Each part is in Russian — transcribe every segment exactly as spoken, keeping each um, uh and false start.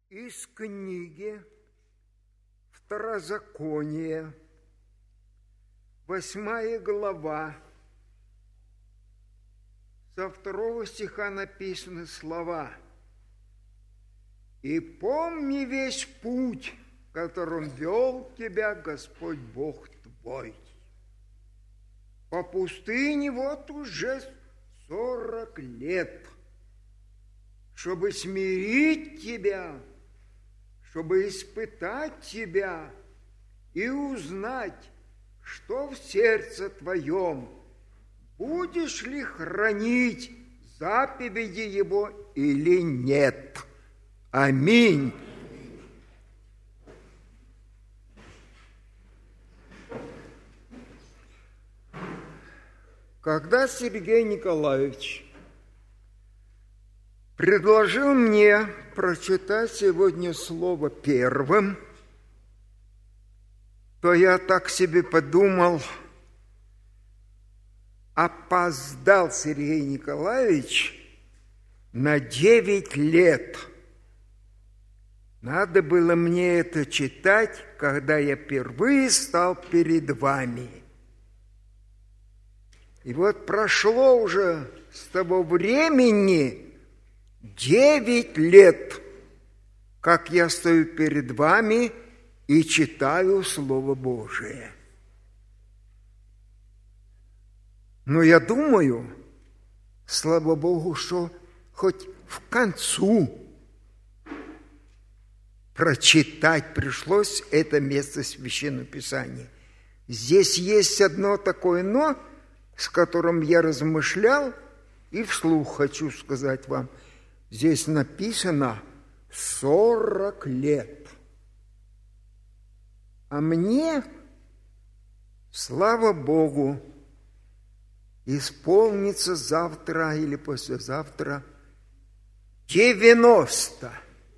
Из книги Второзакония, восьмая глава, со второго стиха написаны слова: «И помни весь путь, которым вел тебя Господь Бог твой. По пустыне вот уже сорок лет, чтобы смирить тебя, чтобы испытать тебя и узнать, что в сердце твоем, будешь ли хранить заповеди Его или нет». Аминь. Когда Сергей Николаевич предложил мне прочитать сегодня слово первым, то я так себе подумал: опоздал Сергей Николаевич на девять лет. Надо было мне это читать, когда я впервые стал перед вами. И вот прошло уже с того времени девять лет, как я стою перед вами и читаю Слово Божие. Но я думаю, слава Богу, что хоть в концу прочитать пришлось это место Священного Писания. Здесь есть одно такое «но», с которым я размышлял, и вслух хочу сказать вам. Здесь написано сорок лет. А мне, слава Богу, исполнится завтра или послезавтра девяносто.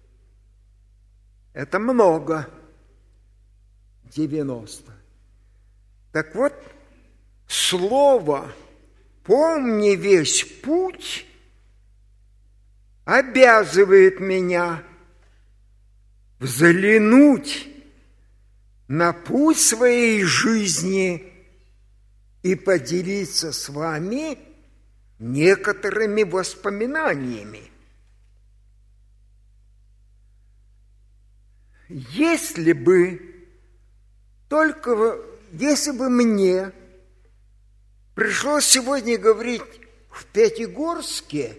Это много. девяносто. Так вот, слово «помни весь путь» обязывает меня взглянуть на путь своей жизни и поделиться с вами некоторыми воспоминаниями. Если бы, только если бы мне пришлось сегодня говорить в Пятигорске,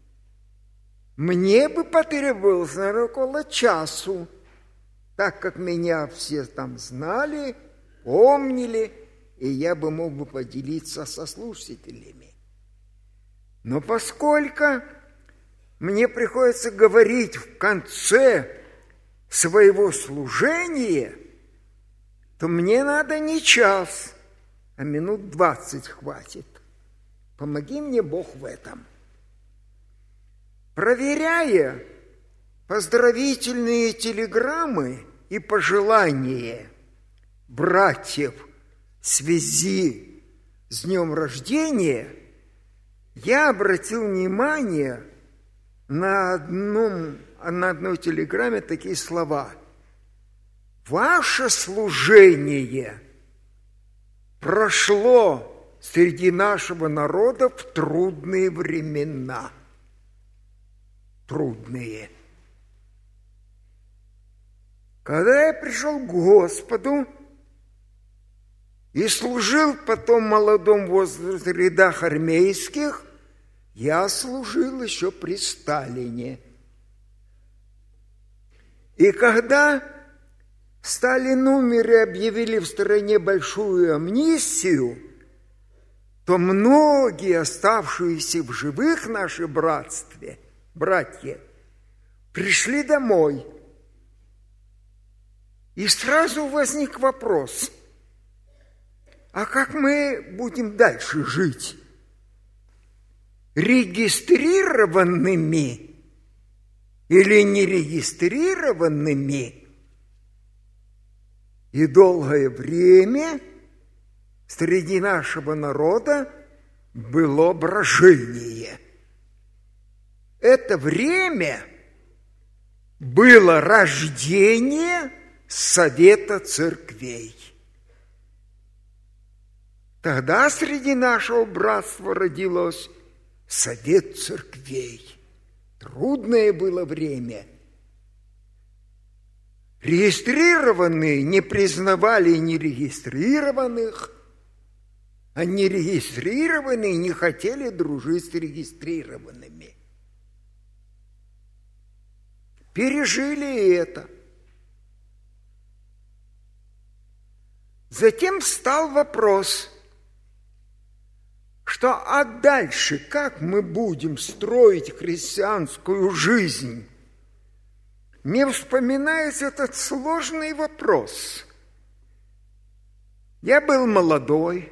мне бы потребовалось, наверное, около часу, так как меня все там знали, помнили, и я бы мог бы поделиться со слушателями. Но поскольку мне приходится говорить в конце своего служения, то мне надо не час, а минут двадцать хватит. Помоги мне Бог в этом. Проверяя поздравительные телеграммы и пожелания братьев в связи с днем рождения, я обратил внимание на одном, на одной телеграмме такие слова: «Ваше служение прошло среди нашего народа в трудные времена». Трудные. Когда я пришел к Господу и служил потом в молодом возрасте в рядах армейских, я служил еще при Сталине. И когда в Сталин-умере объявили в стране большую амнистию, то многие оставшиеся в живых наши братстве, братья, пришли домой. И сразу возник вопрос: а как мы будем дальше жить? Регистрированными или нерегистрированными? И долгое время среди нашего народа было брожение. Это время было рождение Совета Церквей. Тогда среди нашего братства родилось Совет Церквей. Трудное было время. Регистрированные не признавали нерегистрированных, а нерегистрированные не хотели дружить с регистрированными. Пережили это. Затем встал вопрос, что а дальше как мы будем строить христианскую жизнь? Мне вспоминается этот сложный вопрос. Я был молодой,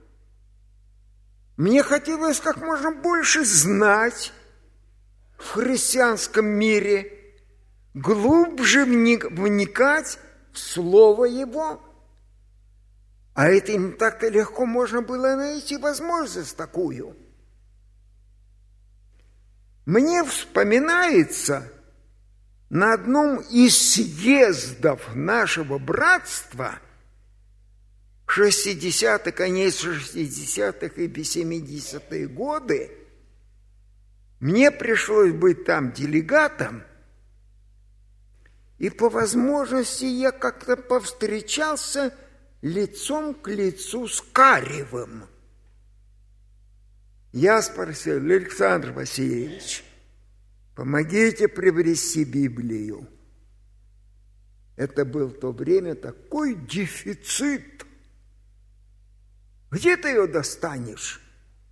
мне хотелось как можно больше знать в христианском мире, глубже вникать в Слово Его. А это не так-то легко можно было найти возможность такую. Мне вспоминается на одном из съездов нашего братства шестидесятых, конец шестидесятых и семидесятые годы, мне пришлось быть там делегатом, и по возможности я как-то повстречался лицом к лицу с Каревым. Я спросил: Александр Васильевич, помогите приобрести Библию. Это был в то время такой дефицит. Где ты ее достанешь?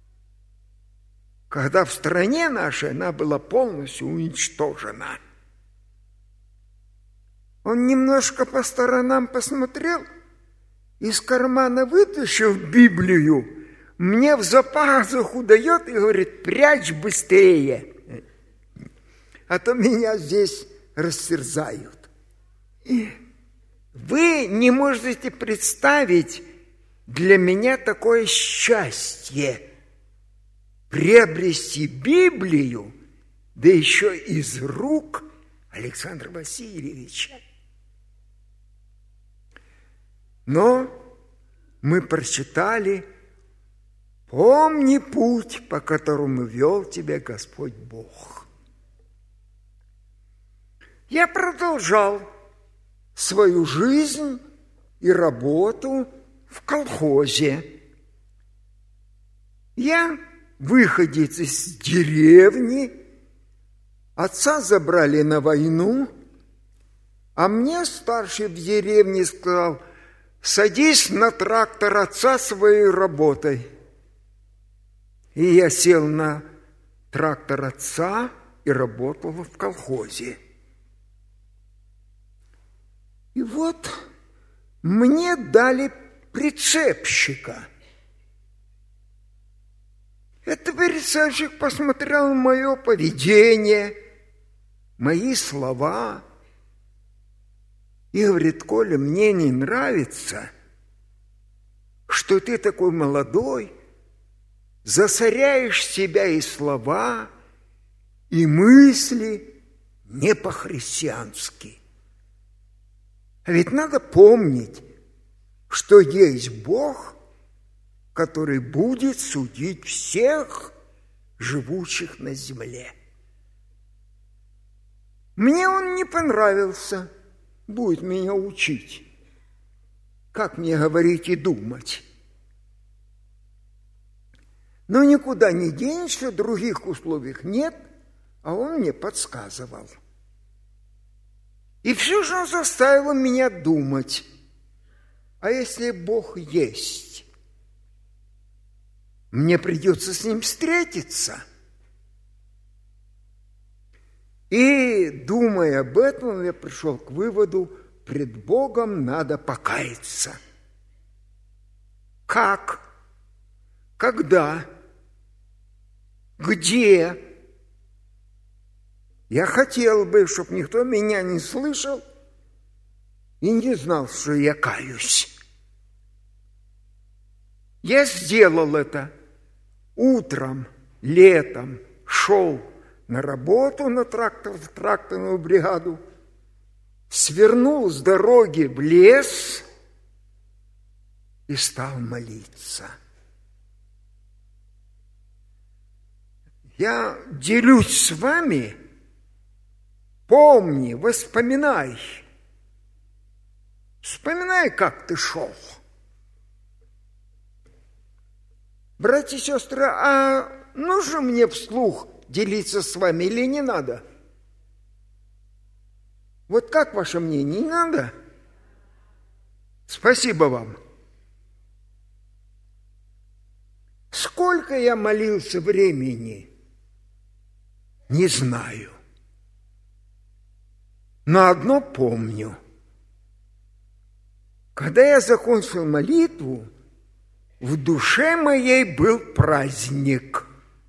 Когда в стране нашей она была полностью уничтожена. Он немножко по сторонам посмотрел, из кармана вытащил Библию, мне в запазуху дает и говорит: прячь быстрее, а то меня здесь растерзают. Вы не можете представить для меня такое счастье приобрести Библию, да еще из рук Александра Васильевича. Но мы прочитали: «Помни путь, по которому вел тебя Господь Бог». Я продолжал свою жизнь и работу в колхозе. Я выходец из деревни, отца забрали на войну, а мне старший в деревне сказал: садись на трактор отца своей работой. И я сел на трактор отца и работал в колхозе. И вот мне дали прицепщика. Этот прицепщик посмотрел на мое поведение, мои слова и говорит: Коля, мне не нравится, что ты такой молодой, засоряешь себя и слова, и мысли не по-христиански. А ведь надо помнить, что есть Бог, который будет судить всех живущих на земле. Мне он не понравился, будет меня учить, как мне говорить и думать. Но никуда не денешься, других условий нет, а он мне подсказывал. И все же он заставил меня думать: а если Бог есть, мне придется с Ним встретиться. И, думая об этом, я пришел к выводу: пред Богом надо покаяться. Как? Когда? Где? Я хотел бы, чтобы никто меня не слышал и не знал, что я каюсь. Я сделал это. Утром, летом шел на работу на трактор, в тракторную бригаду, свернул с дороги в лес и стал молиться. Я делюсь с вами, помни, воспоминай. Вспоминай, как ты шел. Братья и сестры, а нужно мне вслух делиться с вами или не надо? Вот как ваше мнение, не надо? Спасибо вам. Сколько я молился времени, не знаю. Но одно помню. Когда я закончил молитву, в душе моей был праздник.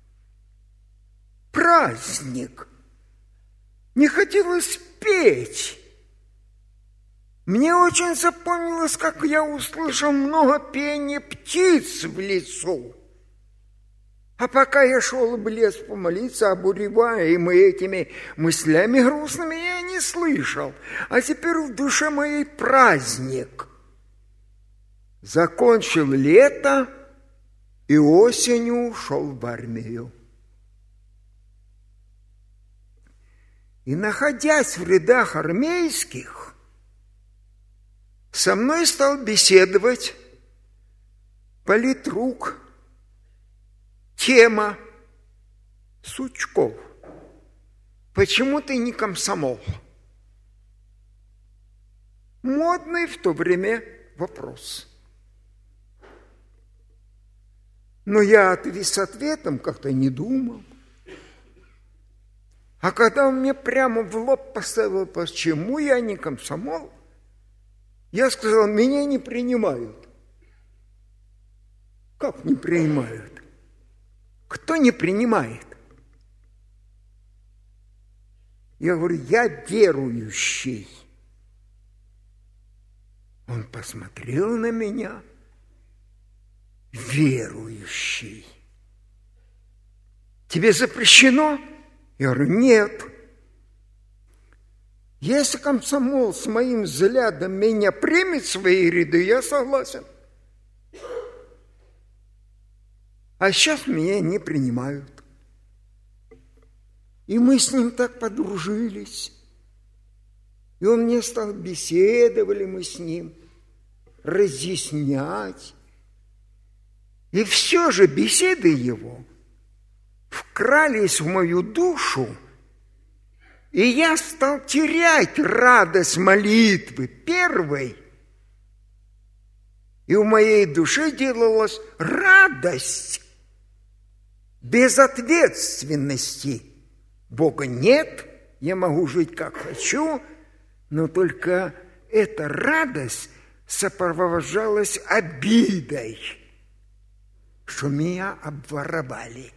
Праздник. Не хотелось петь. Мне очень запомнилось, как я услышал много пения птиц в лесу. А пока я шел в лес помолиться, обуреваемый этими мыслями грустными, я не слышал. А теперь в душе моей праздник. Закончил лето и осенью ушел в армию. И, находясь в рядах армейских, со мной стал беседовать политрук. Тема Сучков. Почему ты не комсомол? Модный в то время вопрос. Но я с ответом как-то не думал. А когда он мне прямо в лоб поставил, почему я не комсомол, я сказал, меня не принимают. Как не принимают? Кто не принимает? Я говорю, я верующий. Он посмотрел на меня. Верующий. Тебе запрещено? Я говорю, нет. Если комсомол с моим взглядом меня примет в свои ряды, я согласен. А сейчас меня не принимают. И мы с ним так подружились. И он мне стал, беседовали мы с ним, разъяснять. И все же беседы его вкрались в мою душу, и я стал терять радость молитвы первой. И в моей душе делалась радость безответственности. Бога нет, я могу жить как хочу, но только эта радость сопровождалась обидой, что меня обворовали.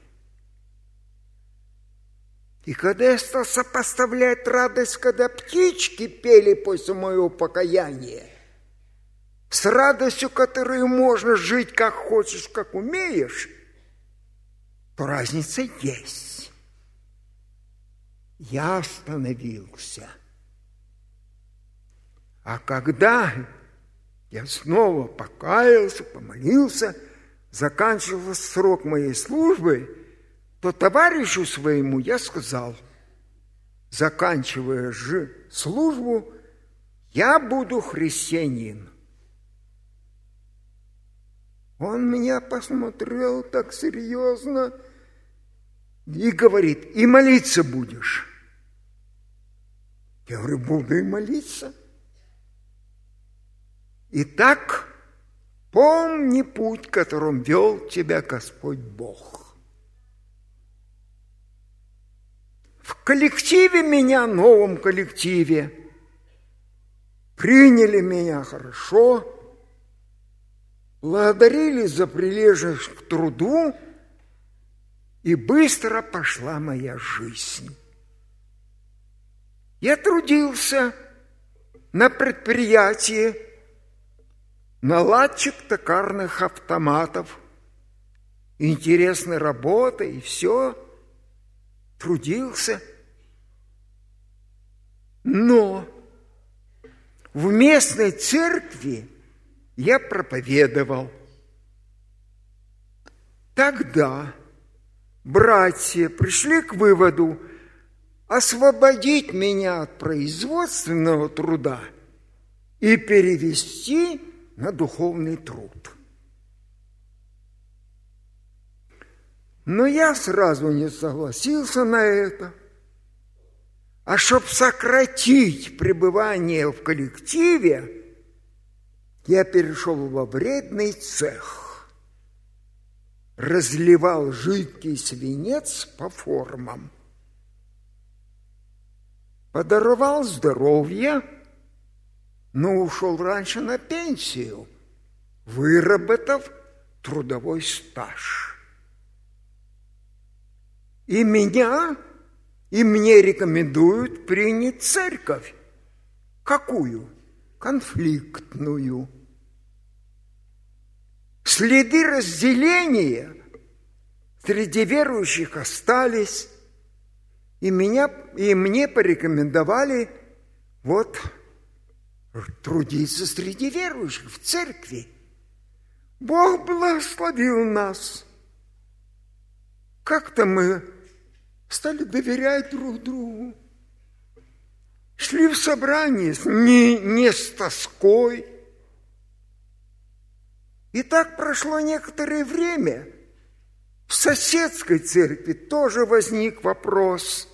И когда я стал сопоставлять радость, когда птички пели после моего покаяния, с радостью, которой можно жить как хочешь, как умеешь, то разница есть. Я остановился. А когда я снова покаялся, помолился, заканчивался срок моей службы, то товарищу своему я сказал, заканчивая же службу, я буду христианин. Он меня посмотрел так серьезно и говорит, и молиться будешь? Я говорю, буду и молиться. Итак, помни путь, которым вел тебя Господь Бог. В коллективе меня, новом коллективе, приняли меня хорошо, благодарили за прилежность к труду, и быстро пошла моя жизнь. Я трудился на предприятии, наладчик токарных автоматов, интересная работа и все. трудился. Но в местной церкви я проповедовал. Тогда братья пришли к выводу освободить меня от производственного труда и перевести на духовный труд. Но я сразу не согласился на это. А чтобы сократить пребывание в коллективе, я перешел во вредный цех, разливал жидкий свинец по формам, подаровал здоровье, но ушел раньше на пенсию, выработав трудовой стаж. И меня, и мне рекомендуют принять церковь. Какую? Конфликтную. Следы разделения среди верующих остались, и, меня, и мне порекомендовали вот трудиться среди верующих в церкви. Бог благословил нас. Как-то мы стали доверять друг другу. Шли в собрание не, не с тоской. И так прошло некоторое время. В соседской церкви тоже возник вопрос,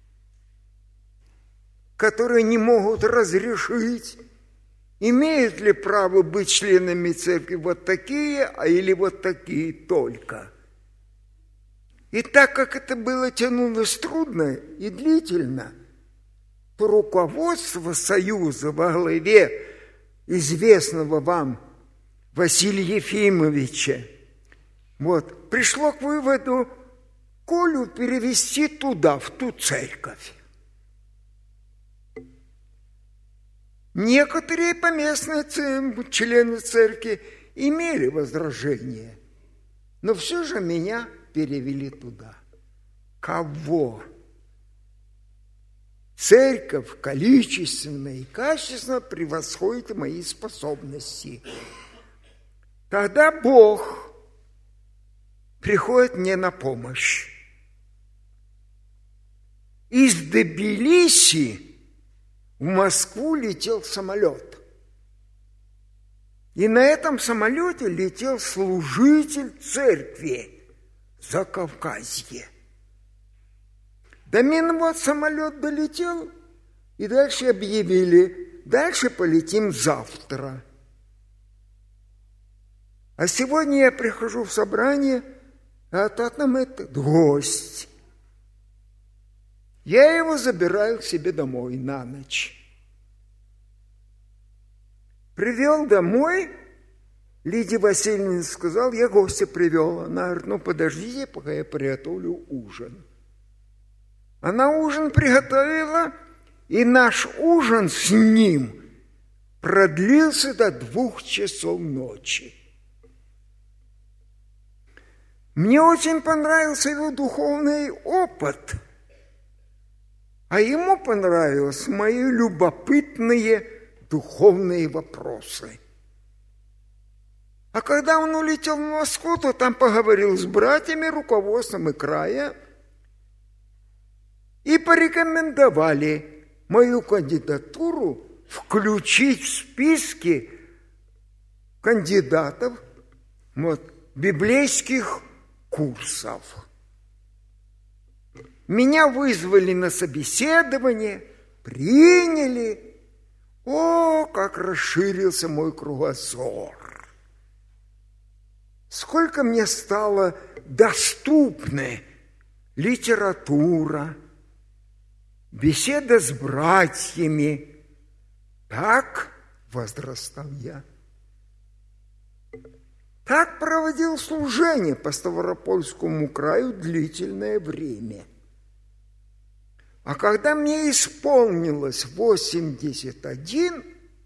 который не могут разрешить. Имеют ли право быть членами церкви вот такие, а или вот такие только? И так как это было тянулось трудно и длительно, то руководство Союза во главе известного вам Василия Ефимовича вот, пришло к выводу Колю перевести туда, в ту церковь. Некоторые поместные члены церкви имели возражения, но все же меня перевели туда. Кого? Церковь количественно и качественно превосходит мои способности. Тогда Бог приходит мне на помощь. Из Тбилиси в Москву летел самолет. И на этом самолете летел служитель церкви Закавказье. До Минвод самолет долетел, и дальше объявили, дальше полетим завтра. А сегодня я прихожу в собрание, а там этот гость. Я его забираю к себе домой на ночь. Привел домой, Лидия Васильевна сказала, я гостя привел. Она говорит, ну подождите, пока я приготовлю ужин. Она ужин приготовила, и наш ужин с ним продлился до двух часов ночи. Мне очень понравился его духовный опыт, а ему понравились мои любопытные духовные вопросы. А когда он улетел в Москву, то там поговорил с братьями, руководством и края, и порекомендовали мою кандидатуру включить в списки кандидатов вот, библейских курсов. Меня вызвали на собеседование, приняли. О, как расширился мой кругозор! Сколько мне стало доступна литература, беседа с братьями. Так возрастал я. Так проводил служение по Ставропольскому краю длительное время. А когда мне исполнилось восемьдесят один,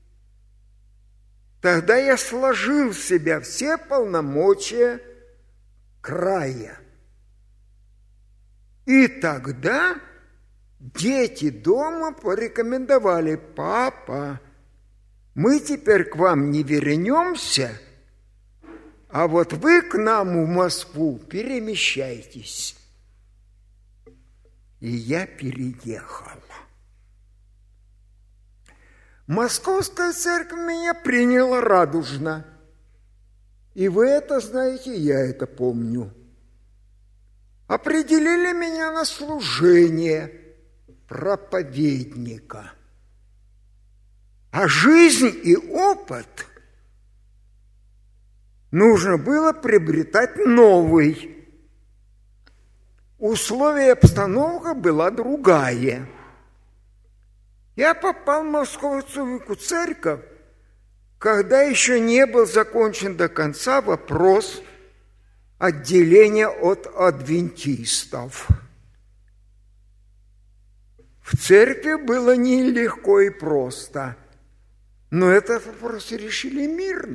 тогда я сложил в себя все полномочия края. И тогда дети дома порекомендовали: папа, мы теперь к вам не вернемся, а вот вы к нам в Москву перемещайтесь. И я переехал. Московская церковь меня приняла радужно. И вы это знаете, я это помню. Определили меня на служение проповедника. А жизнь и опыт нужно было приобретать новый. Условия и обстановка была другая. Я попал в Московскую церковь, когда еще не был закончен до конца вопрос отделения от адвентистов. В церкви было нелегко и просто, но этот вопрос решили мирно.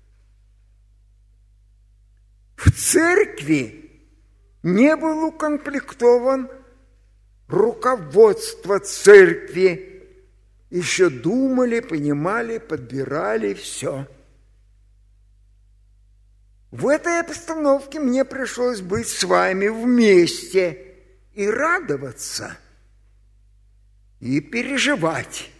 В церкви не был укомплектован руководство церкви. Еще думали, понимали, подбирали все. В этой обстановке мне пришлось быть с вами вместе и радоваться, и переживать.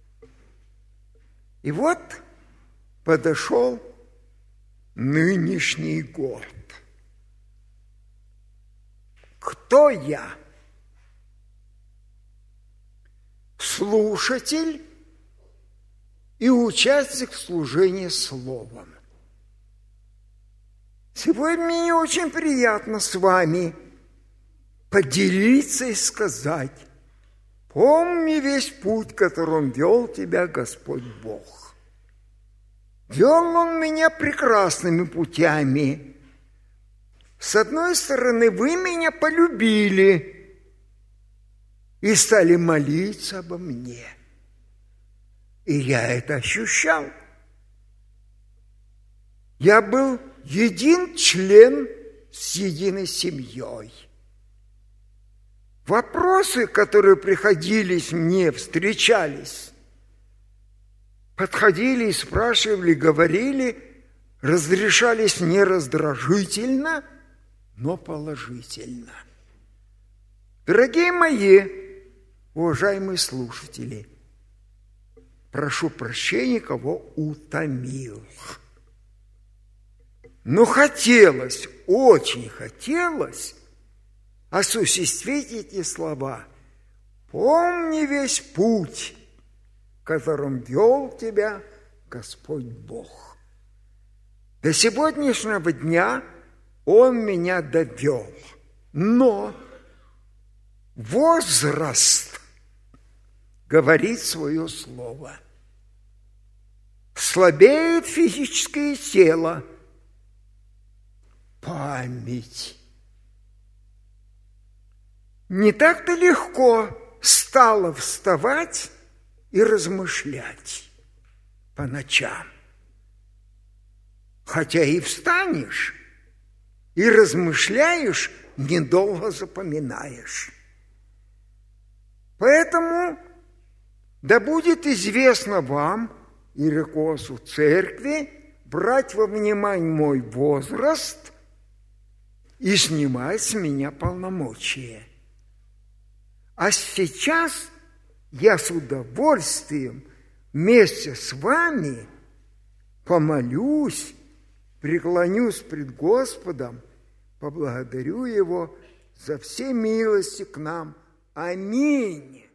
И вот подошел нынешний год. Кто я? Слушатель и участник в служении словом. Сегодня мне очень приятно с вами поделиться и сказать: помни весь путь, которым вел тебя Господь Бог. Вел Он меня прекрасными путями. С одной стороны, вы меня полюбили и стали молиться обо мне. И я это ощущал. Я был един член с единой семьей. Вопросы, которые приходились мне, встречались, подходили и спрашивали, говорили, разрешались не раздражительно, но положительно. Дорогие мои, уважаемые слушатели, прошу прощения, кого утомил. Но хотелось, очень хотелось осуществить эти слова. Помни весь путь, которым вел тебя Господь Бог. До сегодняшнего дня Он меня довел. Но возраст говорит свое слово. Слабеет физическое тело, память. Не так-то легко стало вставать и размышлять по ночам. Хотя и встанешь, и размышляешь, недолго запоминаешь. Поэтому да будет известно вам и руководству церкви брать во внимание мой возраст и снимать с меня полномочия. А сейчас я с удовольствием вместе с вами помолюсь, преклонюсь пред Господом, поблагодарю Его за все милости к нам. Аминь.